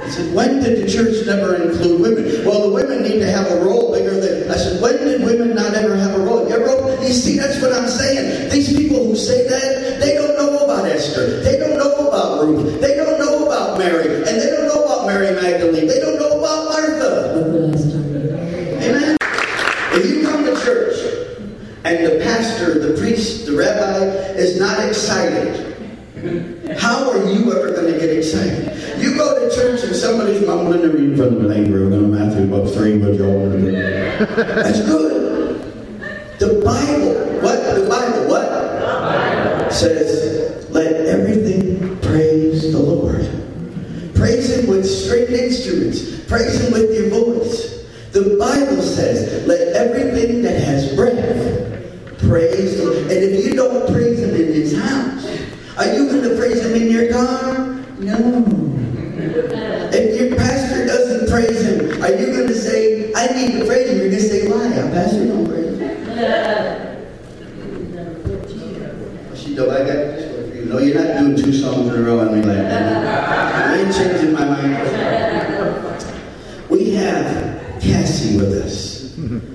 I said, when did the church never include women? Well, the women need to have a role bigger than... I said, when did women not ever have a role? You see, that's what I'm saying. These people who say that, they don't know about Esther. They don't know about Ruth. They don't know about Mary. And they don't know about Mary Magdalene. They don't know about Martha. Amen? If you come to church and the pastor, the priest, the rabbi is not excited, how are you ever going to get excited? You go to church and somebody's mumbling and reading from the language. We're going to Matthew about 3, but you all want to do. That's good. The Bible, what? Says, let everything praise the Lord. Praise Him with stringed instruments. Praise Him with your voice. The Bible says, let everything that has breath praise the Lord. And if you don't praise Him in His house, are you going to praise Him in your car? No. If your pastor doesn't praise Him, are you going to say, I need to praise Him? You're going to say, why? Our pastor don't praise Him. She don't. I got this one for you. No, you're not doing 2 songs in a row on me like that. I ain't changing my mind. We have Cassie with us.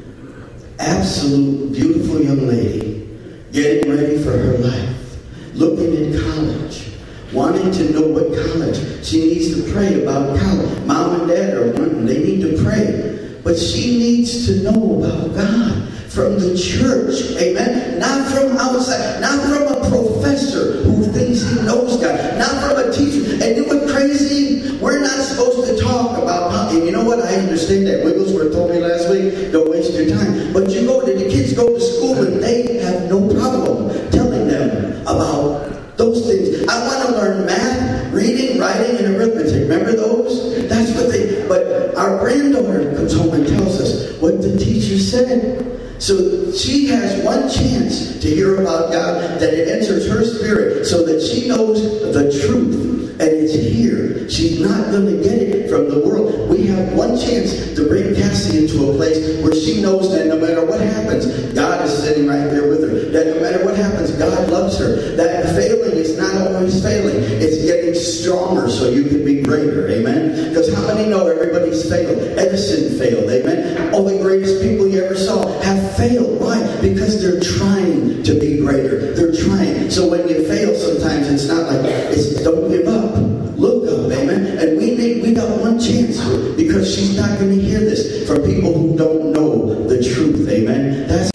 Absolute beautiful young lady, getting ready for her life, looking in college, wanting to know what college. She needs to pray about college. Mom and dad are wanting, they need to pray. But she needs to know about God from the church, amen? Not from outside, not from a professor who thinks he knows God, not from a teacher. And you know what crazy? We're not supposed to talk about, and you know what? I understand that. Wigglesworth told me last week, don't waste your time. But you go to, the kids go to school and they have no problem telling them about those things. I want to learn math, reading, writing, and arithmetic. Remember those? That's what they, but our granddaughter comes home and tells us what the teacher said. So she has one chance to hear about God, that it enters her spirit so that she knows the truth. And it's here. She's not going to get it from the world. We have one chance to bring Cassie into a place where she knows that no matter what happens, God is sitting right there with her. That no matter what happens, God loves her. That failing is not always failing. It's getting stronger so you can be greater. Amen? Because how many know everybody's failed? Edison failed. Amen? All the greatest people you ever saw have failed. Why? Because they're trying to be greater. They're trying. So when you fail, sometimes it's not like, it's don't give up. Look up, amen. And we got one chance, because she's not going to hear this from people who don't know the truth, amen. That's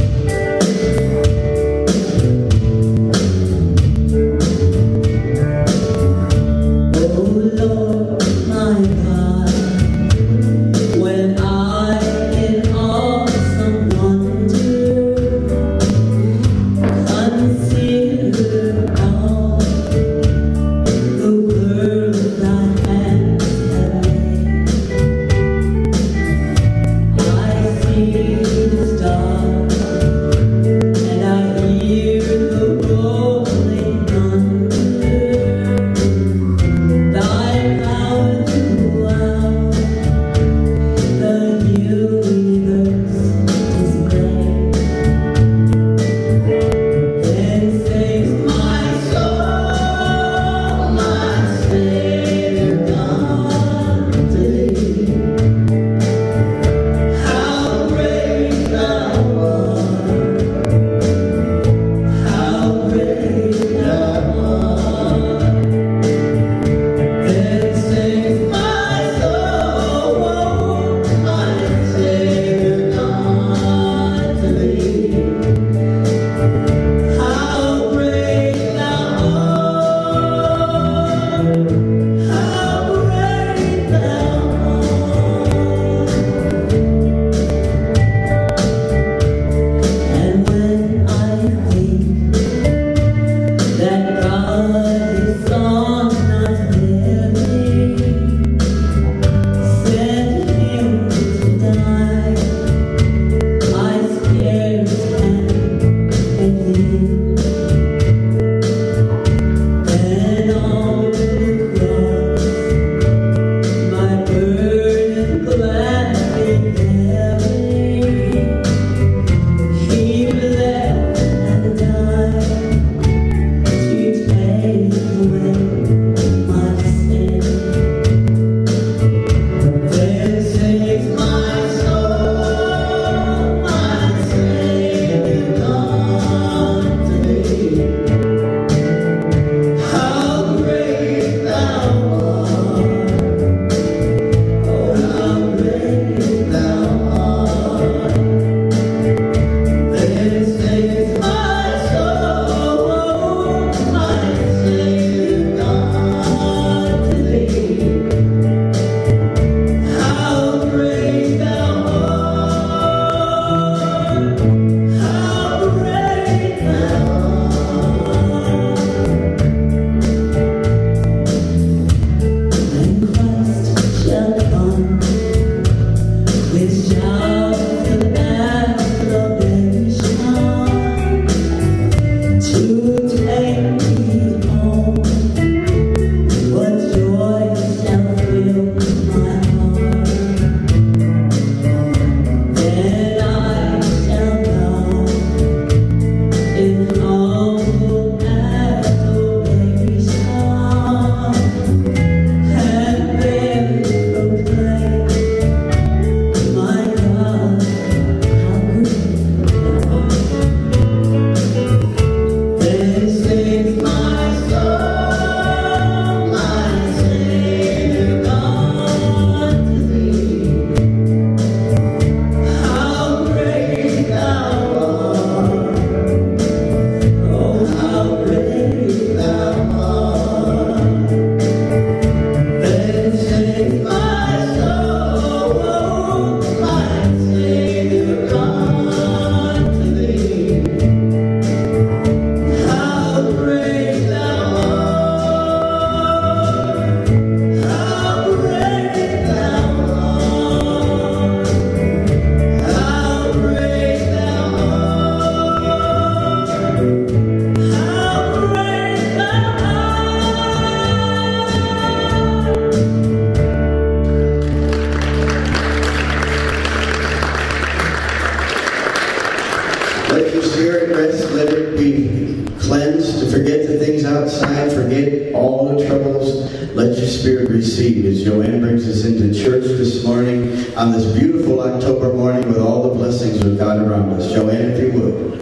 I see receive as Joanne brings us into church this morning on this beautiful October morning with all the blessings of God around us. Joanne, if you would.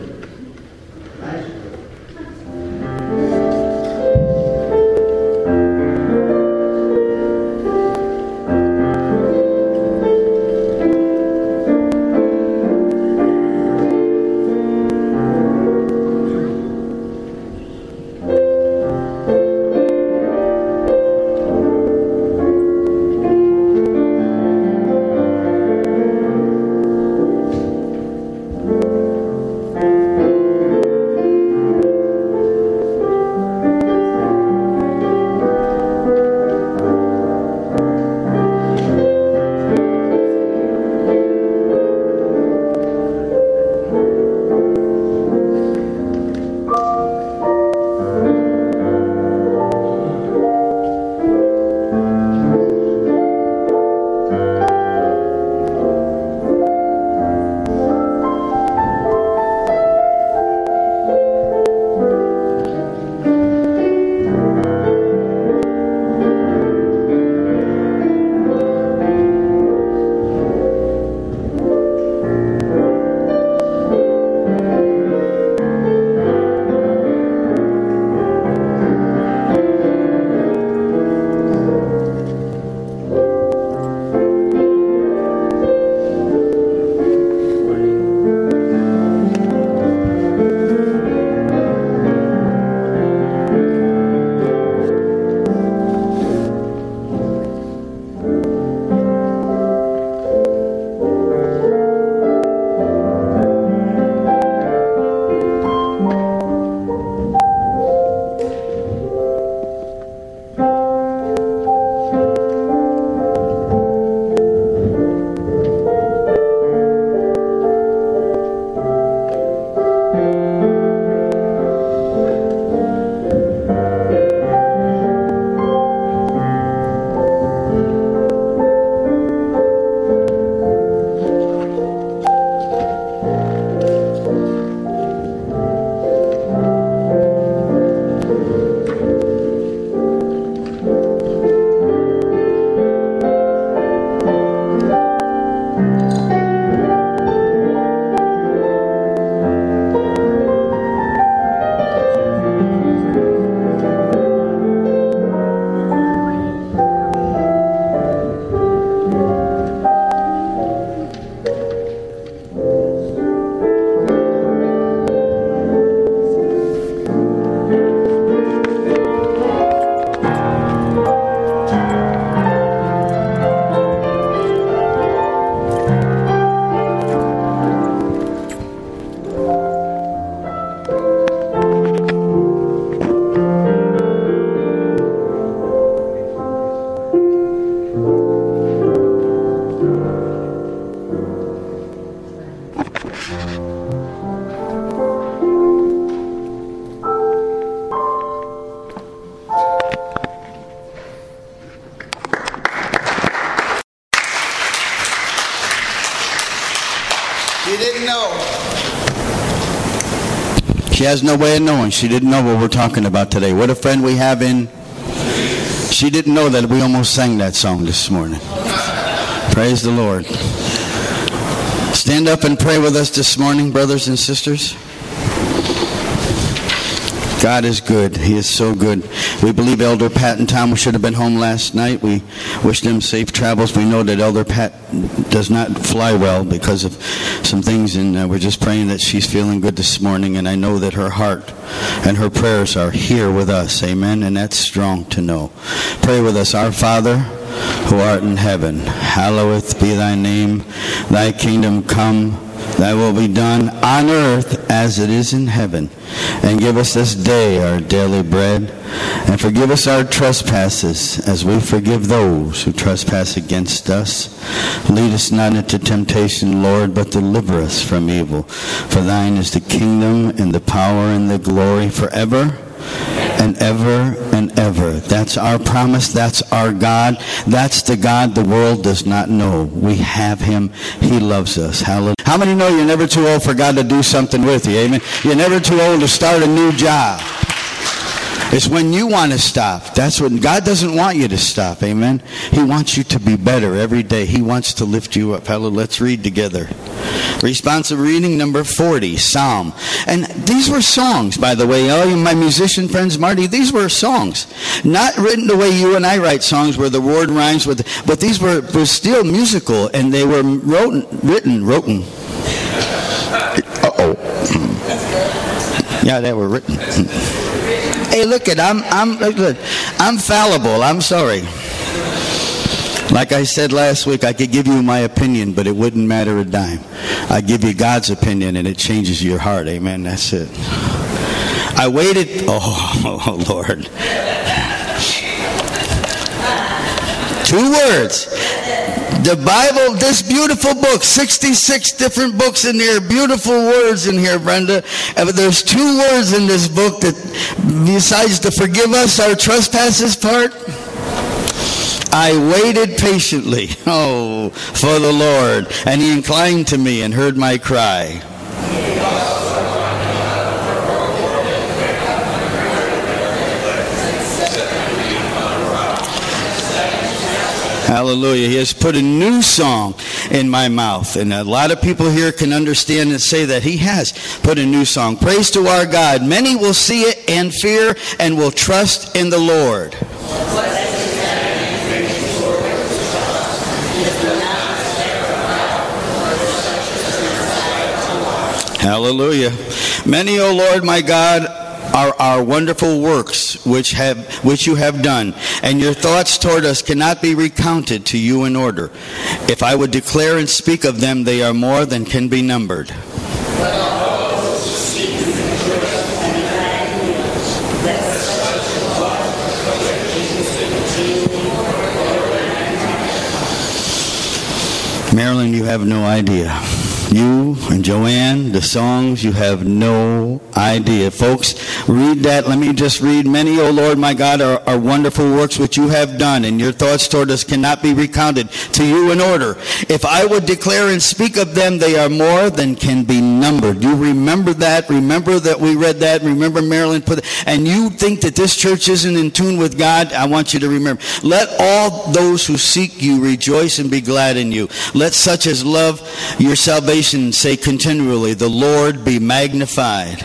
She has no way of knowing. She didn't know what we're talking about today. What a friend we have in. She didn't know that we almost sang that song this morning. Praise the Lord. Stand up and pray with us this morning, brothers and sisters. God is good. He is so good. We believe Elder Pat and Tom should have been home last night. We wish them safe travels. We know that Elder Pat does not fly well because of some things, and we're just praying that she's feeling good this morning, and I know that her heart and her prayers are here with us. Amen, and that's strong to know. Pray with us. Our Father, who art in heaven, hallowed be thy name. Thy kingdom come, thy will be done on earth as it is in heaven. And give us this day our daily bread. And forgive us our trespasses as we forgive those who trespass against us. Lead us not into temptation, Lord, but deliver us from evil. For thine is the kingdom and the power and the glory forever and ever and ever. That's our promise. That's our God. That's the God the world does not know. We have him. He loves us. Hallelujah. How many know you're never too old for God to do something with you? Amen. You're never too old to start a new job. It's when you want to stop. That's when God doesn't want you to stop. Amen. He wants you to be better every day. He wants to lift you up. Hallelujah. Let's read together. Responsive reading number 40, Psalm. And these were songs, by the way. All you my musician friends, Marty, these were songs. Not written the way you and I write songs where the word rhymes with, but these were still musical, and they were written. Uh-oh. Yeah, they were written. Hey, look at I'm fallible. I'm sorry. Like I said last week, I could give you my opinion, but it wouldn't matter a dime. I give you God's opinion, and it changes your heart. Amen. That's it. I waited. Oh Lord. 2 words. The Bible, this beautiful book, 66 different books in here, beautiful words in here, Brenda. But there's 2 words in this book that, besides to forgive us our trespasses part, I waited patiently, for the Lord, and He inclined to me and heard my cry. Hallelujah. He has put a new song in my mouth. And a lot of people here can understand and say that He has put a new song. Praise to our God. Many will see it and fear and will trust in the Lord. Hallelujah. Many, O Lord, my God, are our wonderful works which you have done, and your thoughts toward us cannot be recounted to you in order. If I would declare and speak of them, they are more than can be numbered. Marilyn, you have no idea. You and Joanne, the songs, you have no idea. Folks, read that. Let me just read. Many, O Lord, my God, are wonderful works which you have done, and your thoughts toward us cannot be recounted to you in order. If I would declare and speak of them, they are more than can be numbered. You remember that? Remember that we read that? Remember Marilyn put that? And you think that this church isn't in tune with God? I want you to remember. Let all those who seek you rejoice and be glad in you. Let such as love your salvation say continually, the Lord be magnified.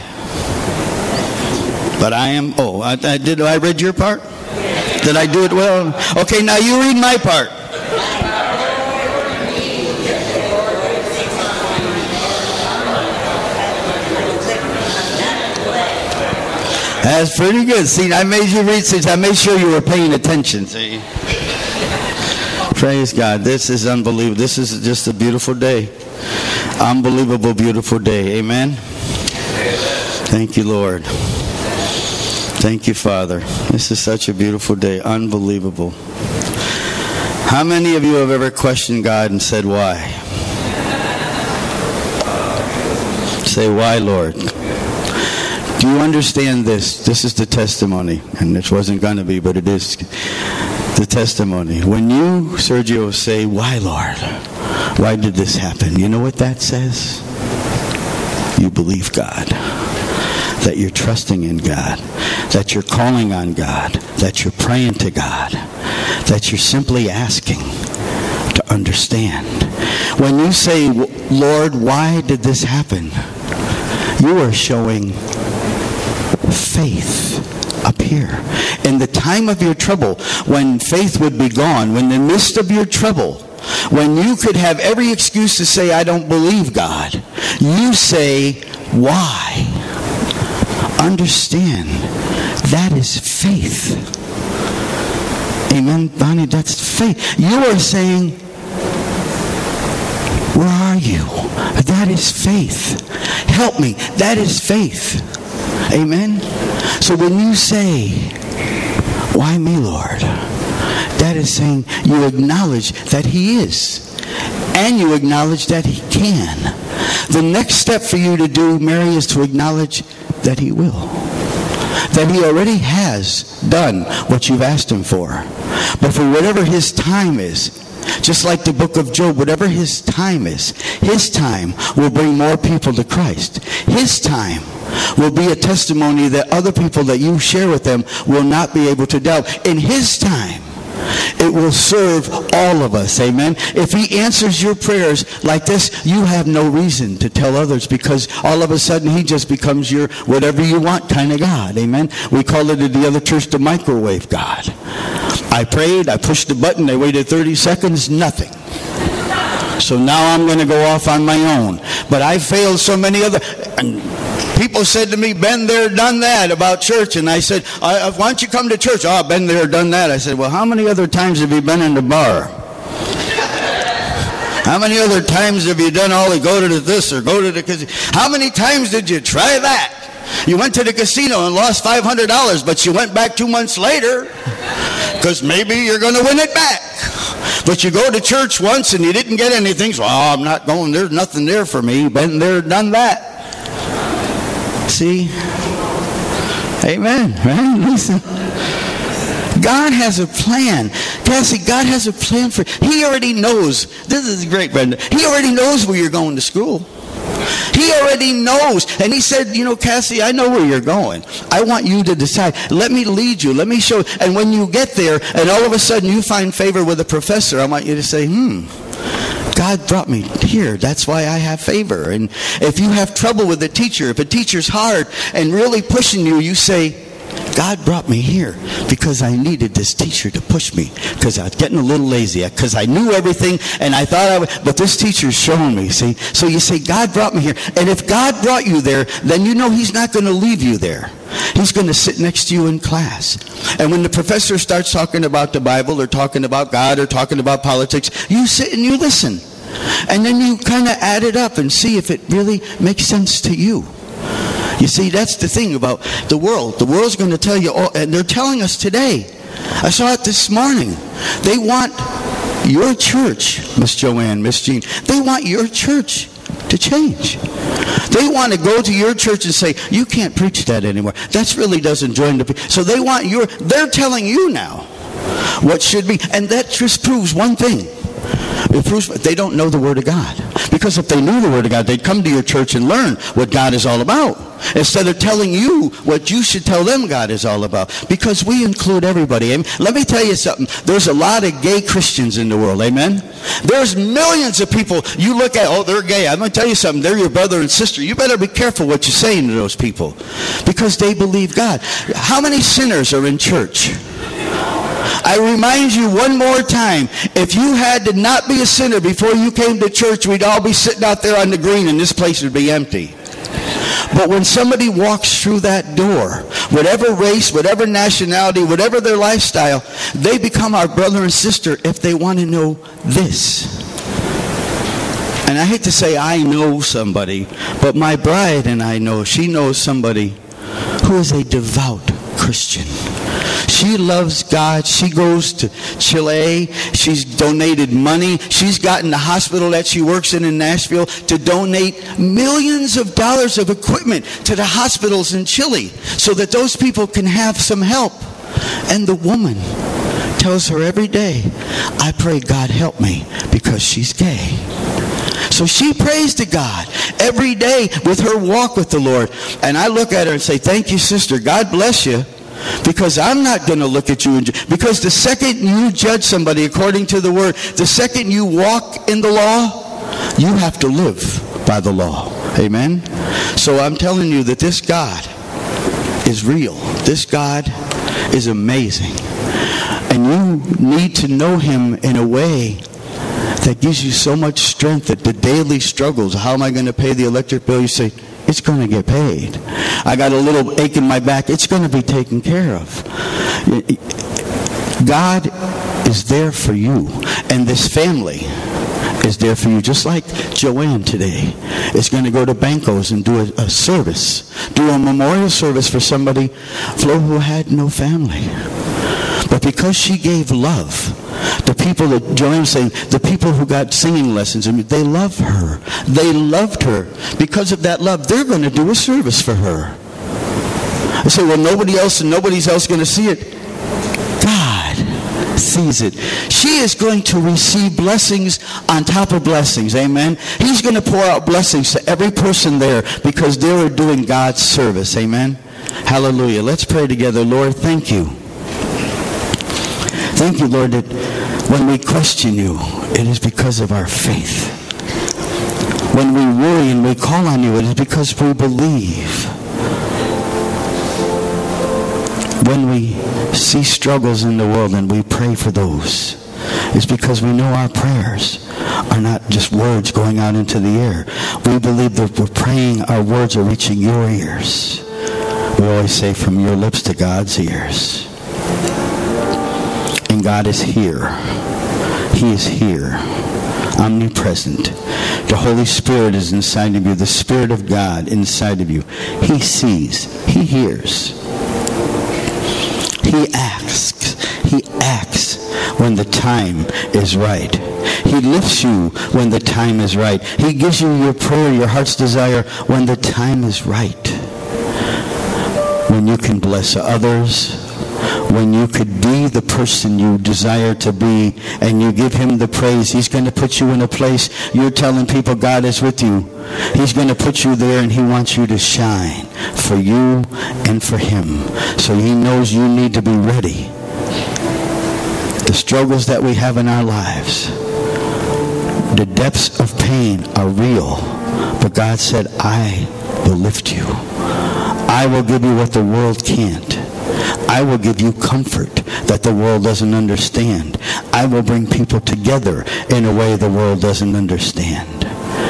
But I am, did I read your part? Did I do it well? Okay, now you read my part. That's pretty good. See, I made you read since I made sure you were paying attention. See? Praise God. This is unbelievable. This is just a beautiful day. Unbelievable, beautiful day. Amen? Thank you, Lord. Thank you, Father. This is such a beautiful day. Unbelievable. How many of you have ever questioned God and said, why? Say, why, Lord? Do you understand this? This is the testimony. And this wasn't going to be, but it is the testimony. When you, Sergio, say, why, Lord? Why did this happen? You know what that says? You believe God. That you're trusting in God. That you're calling on God. That you're praying to God. That you're simply asking to understand. When you say, Lord, why did this happen? You are showing faith up here. In the time of your trouble, when faith would be gone, when in the midst of your trouble, when you could have every excuse to say, I don't believe God, you say, why? Understand, that is faith. Amen, Bonnie, that's faith. You are saying, where are you? That is faith. Help me. That is faith. Amen? So when you say, why me, Lord? That is saying you acknowledge that He is. And you acknowledge that He can. The next step for you to do, Mary, is to acknowledge that He will. That He already has done what you've asked Him for. But for whatever His time is, just like the book of Job, whatever His time is, His time will bring more people to Christ. His time will be a testimony that other people that you share with them will not be able to doubt. In His time, it will serve all of us. Amen. If He answers your prayers like this, you have no reason to tell others, because all of a sudden He just becomes your whatever you want kind of God. Amen. We call it at the other church the microwave God. I prayed, I pushed the button, I waited 30 seconds, nothing. So now I'm going to go off on my own. But I failed so many other... And people said to me, been there, done that about church. And I said, why don't you come to church? Oh, been there, done that. I said, well, how many other times have you been in the bar? How many other times have you done all the go to this or go to the casino? How many times did you try that? You went to the casino and lost $500, but you went back 2 months later because maybe you're going to win it back. But you go to church once and you didn't get anything, so I'm not going, there's nothing there for me. Been there, done that. See? Amen, right? Listen. God has a plan. Cassie, God has a plan for you. He already knows. This is great, Brenda. He already knows where you're going to school. He already knows. And He said, you know, Cassie, I know where you're going. I want you to decide. Let me lead you. Let me show you. And when you get there and all of a sudden you find favor with a professor, I want you to say, God brought me here. That's why I have favor. And if you have trouble with a teacher, if a teacher's hard and really pushing you, you say, God brought me here because I needed this teacher to push me, because I was getting a little lazy, because I knew everything and I thought I would, but this teacher's showing me, see? So you say, God brought me here. And if God brought you there, then you know He's not going to leave you there. He's going to sit next to you in class. And when the professor starts talking about the Bible or talking about God or talking about politics, you sit and you listen. And then you kind of add it up and see if it really makes sense to you. You see, that's the thing about the world. The world's going to tell you, and they're telling us today. I saw it this morning. They want your church, Miss Joanne, Miss Jean, they want your church to change. They want to go to your church and say, you can't preach that anymore. That really doesn't join the people. So they want they're telling you now what should be. And that just proves one thing. It proves they don't know the Word of God. Because if they knew the Word of God, they'd come to your church and learn what God is all about, instead of telling you what you should tell them God is all about. Because we include everybody. Amen? Let me tell you something. There's a lot of gay Christians in the world. Amen? There's millions of people you look at, oh, they're gay. I'm going to tell you something. They're your brother and sister. You better be careful what you're saying to those people, because they believe God. How many sinners are in church? I remind you one more time, if you had to not be a sinner before you came to church, we'd all be sitting out there on the green and this place would be empty. But when somebody walks through that door, whatever race, whatever nationality, whatever their lifestyle, they become our brother and sister if they want to know this. And I hate to say I know somebody, but my bride and I know, she knows somebody who is a devout Christian. She loves God. She goes to Chile. She's donated money. She's gotten the hospital that she works in Nashville to donate millions of dollars of equipment to the hospitals in Chile so that those people can have some help. And the woman tells her every day, I pray God help me, because she's gay. So she prays to God every day with her walk with the Lord. And I look at her and say, thank you, sister. God bless you. Because I'm not going to look at you. Because the second you judge somebody according to the Word, the second you walk in the law, you have to live by the law. Amen? So I'm telling you that this God is real. This God is amazing. And you need to know Him in a way that gives you so much strength that the daily struggles, how am I going to pay the electric bill? You say, it's going to get paid. I got a little ache in my back. It's going to be taken care of. God is there for you. And this family is there for you. Just like Joanne today is going to go to Banco's and do a service. Do a memorial service for somebody, Flo, who had no family. But because she gave love, the people that Joanne's saying, the people who got singing lessons, they love her. They loved her. Because of that love, they're going to do a service for her. I say, well, nobody else and nobody's else going to see it. God sees it. She is going to receive blessings on top of blessings. Amen. He's going to pour out blessings to every person there because they are doing God's service. Amen. Hallelujah. Let's pray together. Lord, thank you. Thank you, Lord, that when we question you, it is because of our faith. When we worry and we call on you, it is because we believe. When we see struggles in the world and we pray for those, it's because we know our prayers are not just words going out into the air. We believe that we're praying, our words are reaching your ears. We always say from your lips to God's ears. And God is here. He is here, omnipresent. The Holy Spirit is inside of you, the Spirit of God inside of you. He sees, He hears. He acts when the time is right. He lifts you when the time is right. He gives you your prayer, your heart's desire when the time is right. When you can bless others, when you could be the person you desire to be and you give him the praise, he's going to put you in a place you're telling people God is with you. He's going to put you there and he wants you to shine for you and for him. So he knows you need to be ready. The struggles that we have in our lives, the depths of pain are real. But God said, I will lift you. I will give you what the world can't. I will give you comfort that the world doesn't understand. I will bring people together in a way the world doesn't understand.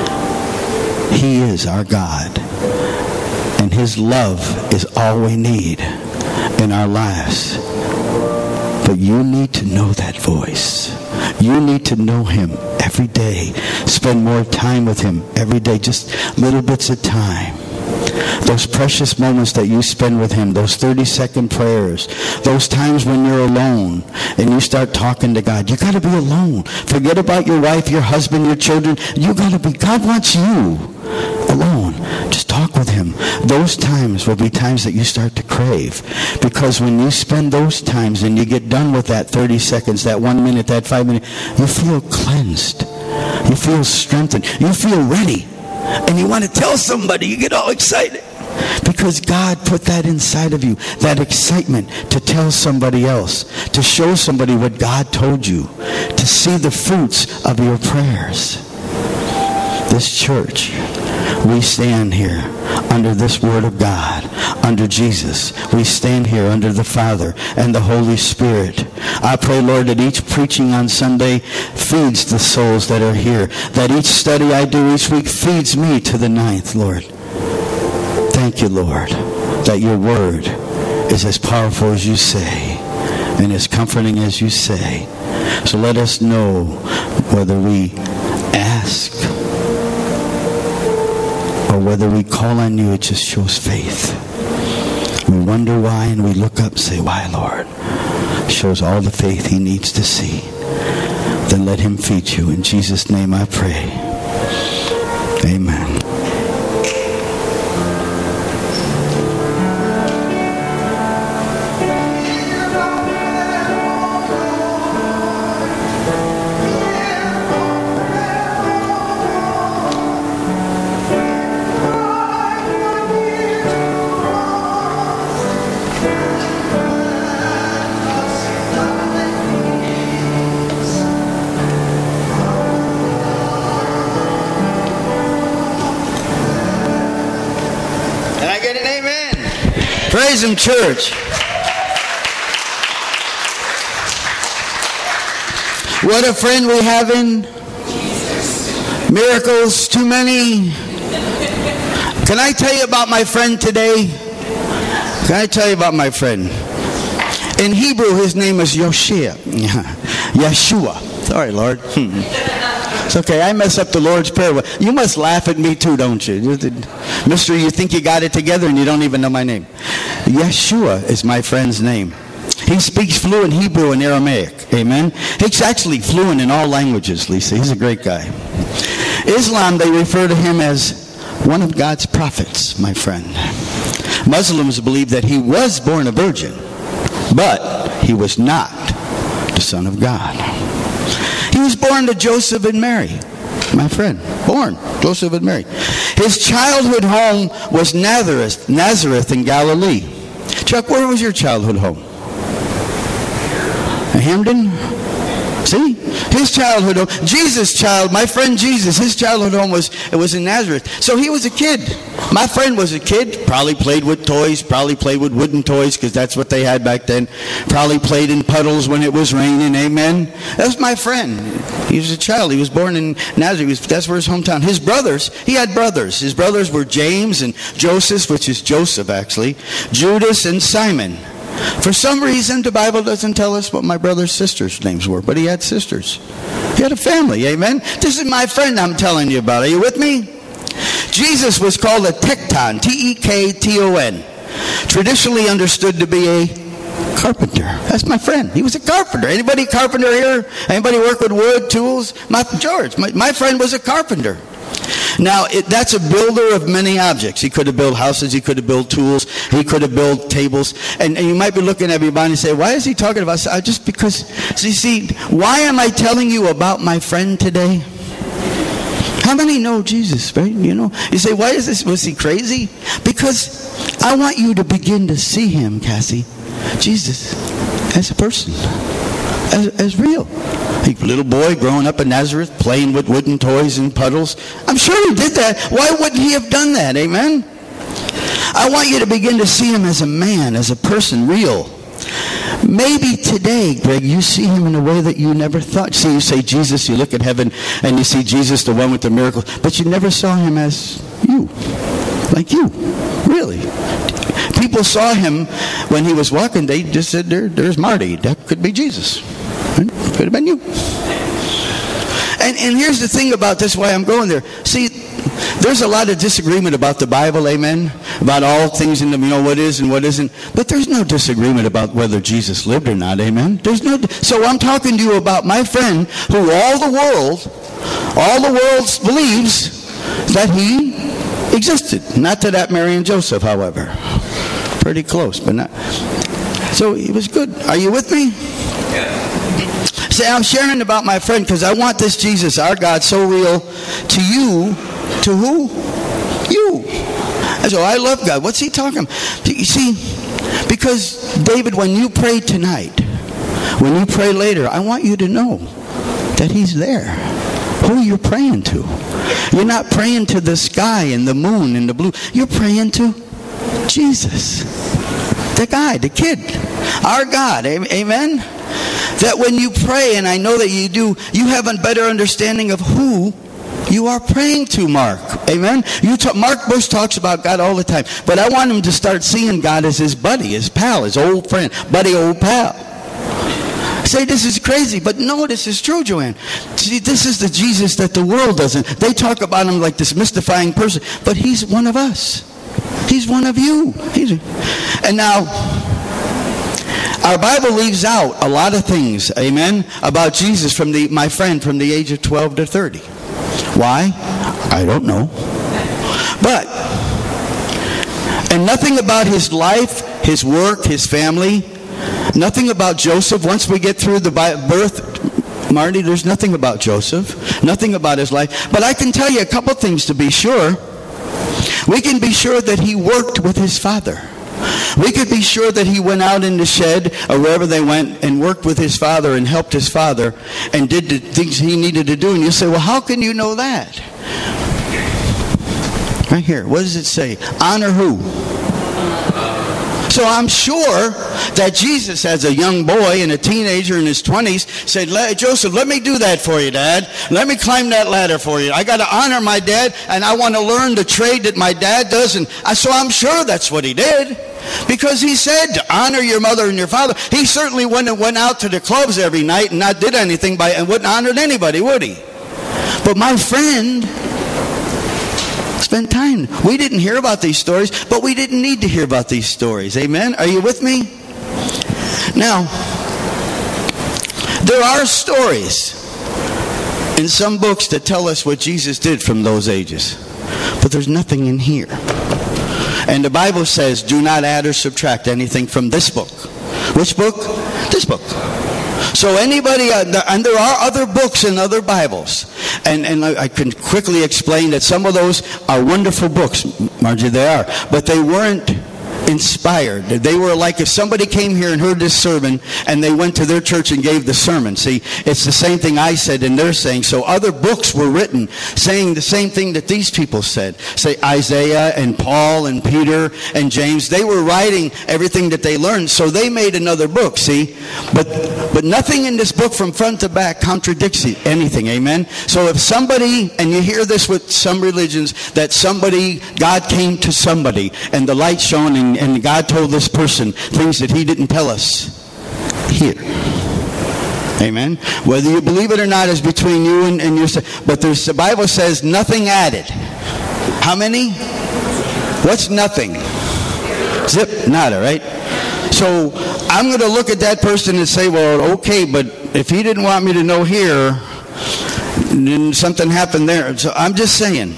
He is our God. And his love is all we need in our lives. But you need to know that voice. You need to know him every day. Spend more time with him every day, just little bits of time. Those precious moments that you spend with him, those 30-second prayers, those times when you're alone and you start talking to God. You got to be alone. Forget about your wife, your husband, your children. You got to be, God wants you alone. Just talk with him. Those times will be times that you start to crave. Because when you spend those times and you get done with that 30 seconds, that 1 minute, that 5 minutes, you feel cleansed. You feel strengthened. You feel ready. And you want to tell somebody, you get all excited. Because God put that inside of you, that excitement to tell somebody else, to show somebody what God told you, to see the fruits of your prayers. This church, we stand here under this Word of God, under Jesus. We stand here under the Father and the Holy Spirit. I pray, Lord, that each preaching on Sunday feeds the souls that are here, that each study I do each week feeds me to the 9th, Lord. Thank you, Lord, that your Word is as powerful as you say and as comforting as you say. So let us know whether we ask or whether we call on you, it just shows faith. We wonder why and we look up and say, why, Lord? Shows all the faith he needs to see. Then let him feed you. In Jesus' name I pray. Amen. Praise him, church. What a friend we have in miracles, too many. Can I tell you about my friend today? Can I tell you about my friend? In Hebrew, his name is Yeshua. Sorry, Lord. It's okay. I mess up the Lord's Prayer. You must laugh at me too, don't you? Mister, you think you got it together and you don't even know my name. Yeshua is my friend's name. He speaks fluent Hebrew and Aramaic. Amen. He's actually fluent in all languages, Lisa. He's a great guy. Islam, they refer to him as one of God's prophets, my friend. Muslims believe that he was born a virgin, but he was not the Son of God. He was born to Joseph and Mary, my friend. Born, Joseph and Mary. His childhood home was Nazareth in Galilee. Chuck, where was your childhood home? Hamden? See? His childhood home. My friend Jesus, his childhood home was in Nazareth. So he was a kid. My friend was a kid, probably played with toys, probably played with wooden toys because that's what they had back then. Probably played in puddles when it was raining, amen? That was my friend. He was a child. He was born in Nazareth. That's where his hometown. His brothers, he had brothers. His brothers were James and Joseph, which is Joseph actually, Judas and Simon. For some reason, the Bible doesn't tell us what my brother's sisters' names were, but he had sisters. He had a family, amen? This is my friend I'm telling you about. Are you with me? Jesus was called a tekton, T-E-K-T-O-N, traditionally understood to be a carpenter. That's my friend. He was a carpenter. Anybody carpenter here? Anybody work with wood, tools? My friend was a carpenter. Now, that's a builder of many objects. He could have built houses. He could have built tools. He could have built tables. And you might be looking at everybody and say, why is he talking about... Just because... See, why am I telling you about my friend today? How many know Jesus, right? You say, why is this? Was he crazy? Because I want you to begin to see him, Cassie, Jesus, as a person, as real. A little boy growing up in Nazareth, playing with wooden toys and puddles. I'm sure he did that. Why wouldn't he have done that? Amen? I want you to begin to see him as a man, as a person, real. Maybe today, Greg, you see him in a way that you never thought. See, you say Jesus, you look at heaven, and you see Jesus, the one with the miracles, but you never saw him as you. Like you. Really. People saw him when he was walking. They just said, there's Marty. That could be Jesus. Could have been you. And here's the thing about this, why I'm going there. See, there's a lot of disagreement about the Bible, amen? About all things in them, what is and what isn't. But there's no disagreement about whether Jesus lived or not, amen? So I'm talking to you about my friend who all the world believes that he existed. Not to that Mary and Joseph, however. Pretty close, but not. So he was good. Are you with me? Say, I'm sharing about my friend because I want this Jesus, our God, so real to you. To who? You. So I love God. What's he talking about? You see, because David, when you pray tonight, when you pray later, I want you to know that he's there. Who you're praying to. You're not praying to the sky and the moon and the blue. You're praying to Jesus. The guy, the kid. Our God. Amen? That when you pray, and I know that you do, you have a better understanding of who you are praying to, Mark. Amen? Mark Bush talks about God all the time. But I want him to start seeing God as his buddy, his pal, his old friend. Buddy, old pal. Say this is crazy, but no, this is true, Joanne. See, this is the Jesus that the world doesn't. They talk about him like this mystifying person. But he's one of us. He's one of you. And now... our Bible leaves out a lot of things, amen, about Jesus my friend from the age of 12 to 30. Why? I don't know. But, and nothing about his life, his work, his family, nothing about Joseph. Once we get through the birth, Marty, there's nothing about Joseph, nothing about his life. But I can tell you a couple things to be sure. We can be sure that he worked with his father. We could be sure that he went out in the shed or wherever they went and worked with his father and helped his father and did the things he needed to do. And you say, well, how can you know that? Right here. What does it say? Honor who? So I'm sure that Jesus, as a young boy and a teenager in his 20s, said, Joseph, let me do that for you, Dad. Let me climb that ladder for you. I got to honor my dad, and I want to learn the trade that my dad does. And so I'm sure that's what he did. Because he said to honor your mother and your father. He certainly went out to the clubs every night and not did anything and wouldn't honor anybody, would he? But my friend spent time. We didn't hear about these stories, but we didn't need to hear about these stories. Amen? Are you with me? Now, there are stories in some books that tell us what Jesus did from those ages. But there's nothing in here. And the Bible says, do not add or subtract anything from this book. Which book? This book. So anybody, and there are other books in other Bibles. And I can quickly explain that some of those are wonderful books, Margie, they are. But they weren't inspired. They were like if somebody came here and heard this sermon and they went to their church and gave the sermon. See, it's the same thing I said and they're saying. So other books were written saying the same thing that these people said. Say Isaiah and Paul and Peter and James. They were writing everything that they learned. So they made another book, see. But nothing in this book from front to back contradicts anything, amen? So if somebody, and you hear this with some religions, that somebody, God came to somebody and the light shone and God told this person things that he didn't tell us here. Amen. Whether you believe it or not is between you and yourself. But the Bible says nothing added. How many? What's nothing? Zip, nada, right? So I'm going to look at that person and say, well, okay, but if he didn't want me to know here, then something happened there. So I'm just saying.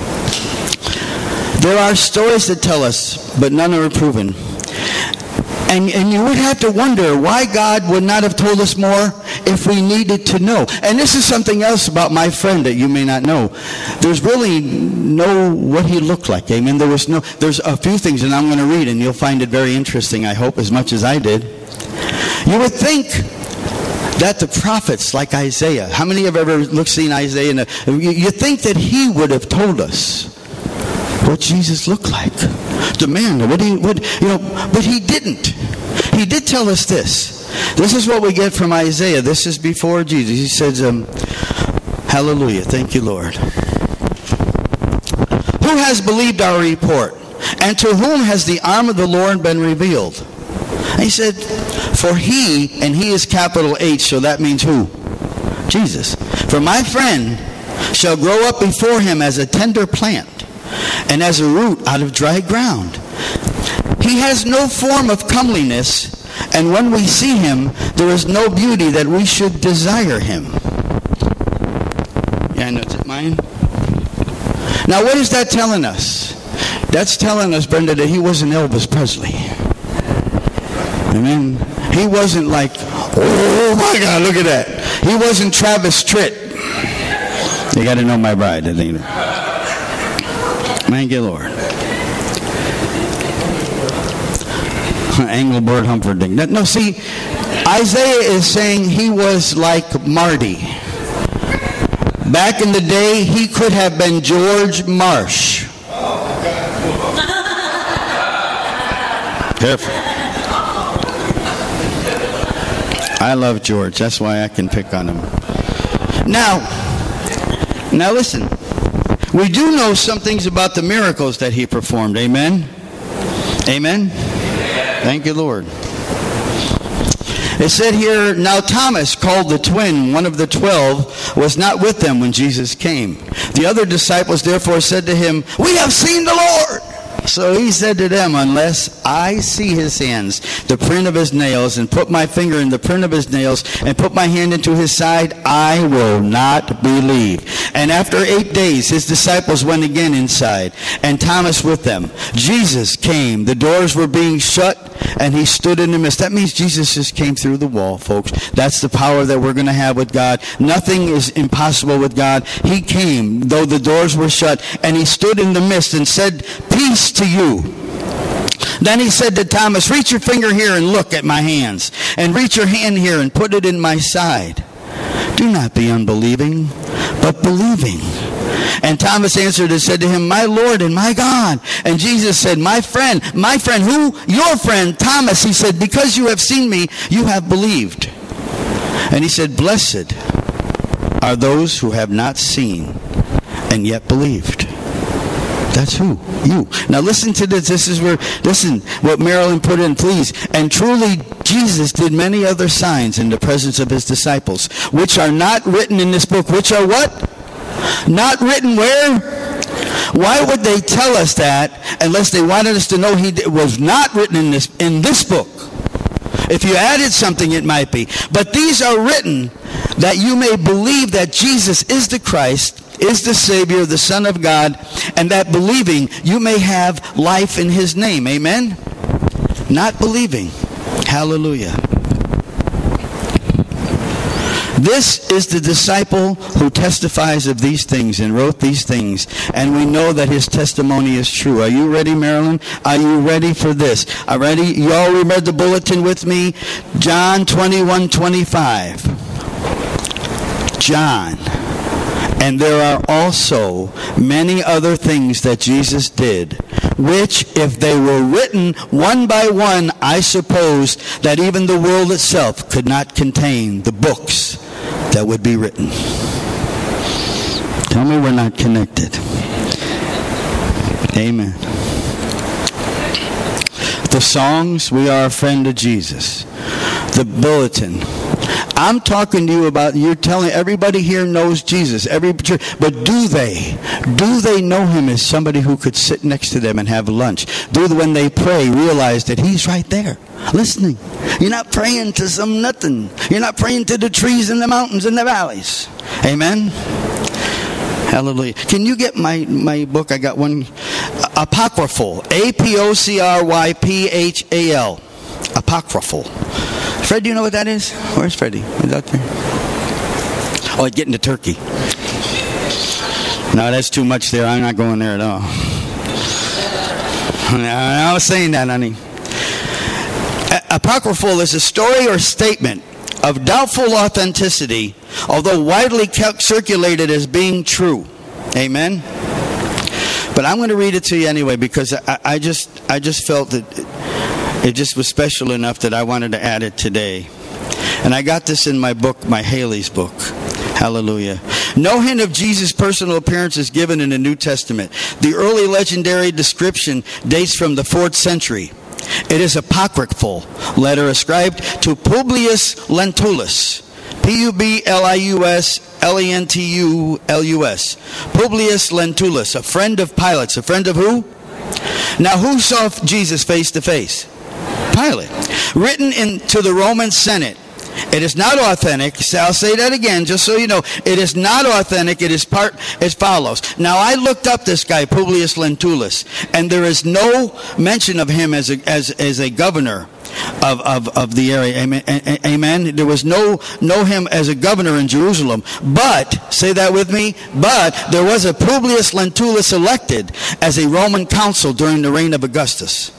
There are stories that tell us, but none are proven. And you would have to wonder why God would not have told us more if we needed to know. And this is something else about my friend that you may not know. There's really no what he looked like. Amen. There's a few things that I'm going to read, and you'll find it very interesting, I hope, as much as I did. You would think that the prophets like Isaiah, how many have ever seen Isaiah? You think that he would have told us what Jesus looked like. The man, but he didn't. He did tell us this. This is what we get from Isaiah. This is before Jesus. He says, hallelujah, thank you, Lord. Who has believed our report? And to whom has the arm of the Lord been revealed? And he said, for he, and he is capital H, so that means who? Jesus. For my friend shall grow up before him as a tender plant, and as a root out of dry ground. He has no form of comeliness, and when we see him, there is no beauty that we should desire him. Yeah, I know. Is it mine? Now, what is that telling us? That's telling us, Brenda, that he wasn't Elvis Presley. Amen. He wasn't like, oh my God, look at that. He wasn't Travis Tritt. You got to know my bride, I think. Thank you, Lord. Engelbert Humperdinck. No, see, Isaiah is saying he was like Marty. Back in the day, he could have been George Marsh. Careful. I love George. That's why I can pick on him. Now listen. We do know some things about the miracles that he performed. Amen? Amen? Thank you, Lord. It said here, now Thomas, called the twin, one of the 12, was not with them when Jesus came. The other disciples therefore said to him, we have seen the Lord. So he said to them, unless I see his hands, the print of his nails, and put my finger in the print of his nails, and put my hand into his side, I will not believe. And after 8 days, his disciples went again inside, and Thomas with them. Jesus came. The doors were being shut, and he stood in the midst. That means Jesus just came through the wall, folks. That's the power that we're going to have with God. Nothing is impossible with God. He came, though the doors were shut, and he stood in the midst and said, peace to you. Then he said to Thomas, reach your finger here and look at my hands, and reach your hand here and put it in my side. Do not be unbelieving, but believing. And Thomas answered and said to him, my Lord and my God. And Jesus said, my friend, who? Your friend, Thomas. He said, because you have seen me, you have believed. And he said, blessed are those who have not seen and yet believed. That's who? You. Now listen to this. Listen what Marilyn put in, please. And truly Jesus did many other signs in the presence of his disciples, which are not written in this book. Which are what? Not written where? Why would they tell us that unless they wanted us to know he was not written in this book? If you added something, it might be. But these are written that you may believe that Jesus is the Christ, is the Savior, the Son of God, and that believing you may have life in his name. Amen? Not believing. Hallelujah. This is the disciple who testifies of these things and wrote these things, and we know that his testimony is true. Are you ready, Marilyn? Are you ready for this? Are ready? You all read the bulletin with me? John 21:25. John. And there are also many other things that Jesus did, which, if they were written one by one, I suppose that even the world itself could not contain the books that would be written. Tell me we're not connected. Amen. The songs, we are a friend of Jesus. The bulletin. I'm talking to you about, you're telling, everybody here knows Jesus, every church, but do they know him as somebody who could sit next to them and have lunch? Do when they pray realize that he's right there, listening? You're not praying to some nothing. You're not praying to the trees and the mountains and the valleys. Amen? Hallelujah. Can you get my book? I got one. Apocryphal. Apocryphal. Apocryphal. Fred, do you know what that is? Where's Freddie? Is that there? Oh, it's getting to Turkey. No, that's too much there. I'm not going there at all. I was saying that, honey. Apocryphal is a story or statement of doubtful authenticity, although widely circulated as being true. Amen? But I'm going to read it to you anyway, because I just felt that it just was special enough that I wanted to add it today. And I got this in my book, my Haley's book. Hallelujah. No hint of Jesus' personal appearance is given in the New Testament. The early legendary description dates from the 4th century. It is apocryphal letter ascribed to Publius Lentulus. Publius Lentulus. Publius Lentulus, a friend of Pilate's. A friend of who? Now, who saw Jesus face to face? Pilate. Written into the Roman Senate. It is not authentic. I'll say that again, just so you know. It is not authentic. It is part as follows. Now, I looked up this guy, Publius Lentulus, and there is no mention of him as a governor of the area. Amen. Amen. There was no him as a governor in Jerusalem. But, say that with me, but there was a Publius Lentulus elected as a Roman consul during the reign of Augustus.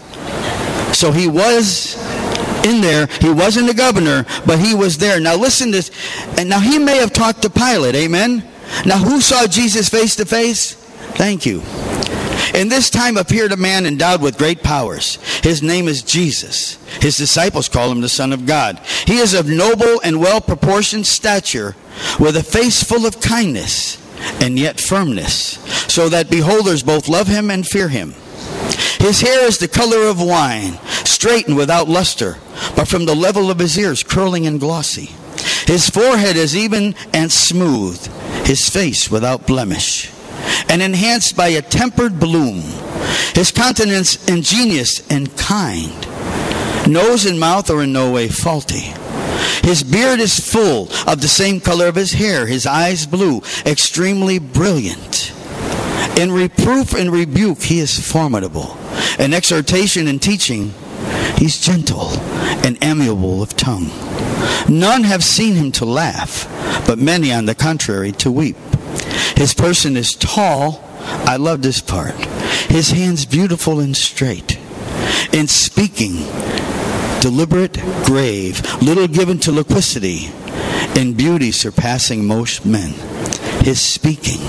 So he was in there. He wasn't a governor, but he was there. Now listen to this. And now he may have talked to Pilate. Amen. Now who saw Jesus face to face? Thank you. In this time appeared a man endowed with great powers. His name is Jesus. His disciples call him the Son of God. He is of noble and well-proportioned stature, with a face full of kindness and yet firmness, so that beholders both love him and fear him. His hair is the color of wine, straight and without luster, but from the level of his ears curling and glossy. His forehead is even and smooth, his face without blemish, and enhanced by a tempered bloom. His countenance ingenious and kind. Nose and mouth are in no way faulty. His beard is full, of the same color of his hair, his eyes blue, extremely brilliant. In reproof and rebuke, he is formidable. In exhortation and teaching, he's gentle and amiable of tongue. None have seen him to laugh, but many, on the contrary, to weep. His person is tall. I love this part. His hands beautiful and straight. In speaking, deliberate, grave, little given to loquacity. In beauty, surpassing most men. His speaking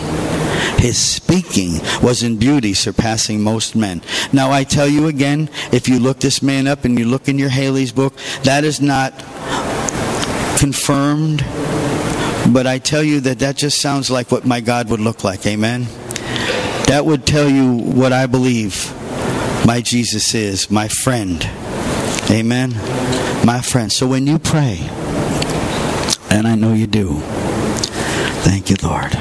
was in beauty surpassing most men. Now I tell you again, if you look this man up and you look in your Haley's book, that is not confirmed, but I tell you that just sounds like what my God would look like. Amen. That would tell you what I believe my Jesus is, my friend. Amen. My friend. So when you pray, and I know you do, thank you, Lord.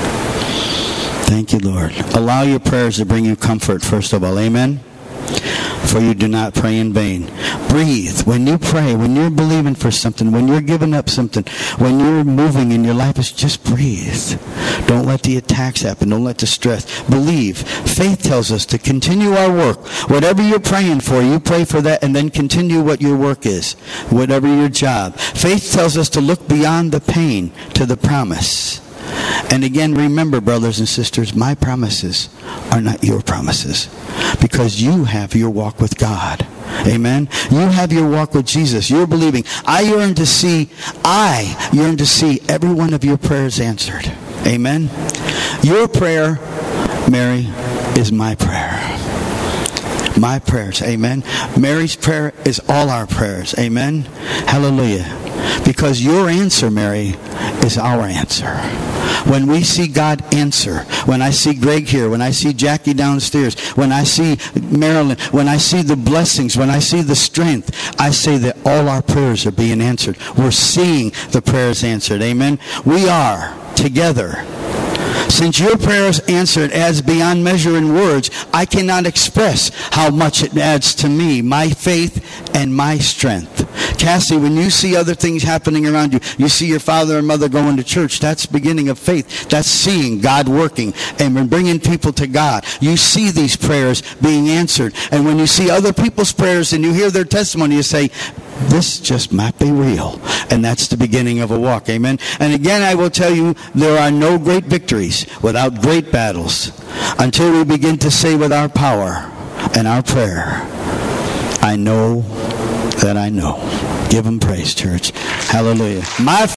Thank you, Lord. Allow your prayers to bring you comfort, first of all. Amen. for you do not pray in vain. Breathe. When you pray, when you're believing for something, when you're giving up something, when you're moving in your life, just breathe. Don't let the attacks happen. Don't let the stress. Believe. Faith tells us to continue our work. Whatever you're praying for, you pray for that and then continue what your work is. Whatever your job. Faith tells us to look beyond the pain to the promise. And again, remember, brothers and sisters, my promises are not your promises, because you have your walk with God. Amen? You have your walk with Jesus. You're believing. I yearn to see every one of your prayers answered. Amen? Your prayer, Mary, is my prayer. My prayers. Amen? Mary's prayer is all our prayers. Amen? Hallelujah. Because your answer, Mary, is our answer. When we see God answer, when I see Greg here, when I see Jackie downstairs, when I see Marilyn, when I see the blessings, when I see the strength, I say that all our prayers are being answered. We're seeing the prayers answered. Amen? We are together. Since your prayers answered adds beyond measure in words, I cannot express how much it adds to me, my faith and my strength. Cassie, when you see other things happening around you, you see your father and mother going to church, that's beginning of faith. That's seeing God working and bringing people to God. You see these prayers being answered. And when you see other people's prayers and you hear their testimony, you say, this just might be real. And that's the beginning of a walk. Amen? And again, I will tell you, there are no great victories without great battles until we begin to say with our power and our prayer, I know that I know. Give him praise, church. Hallelujah. My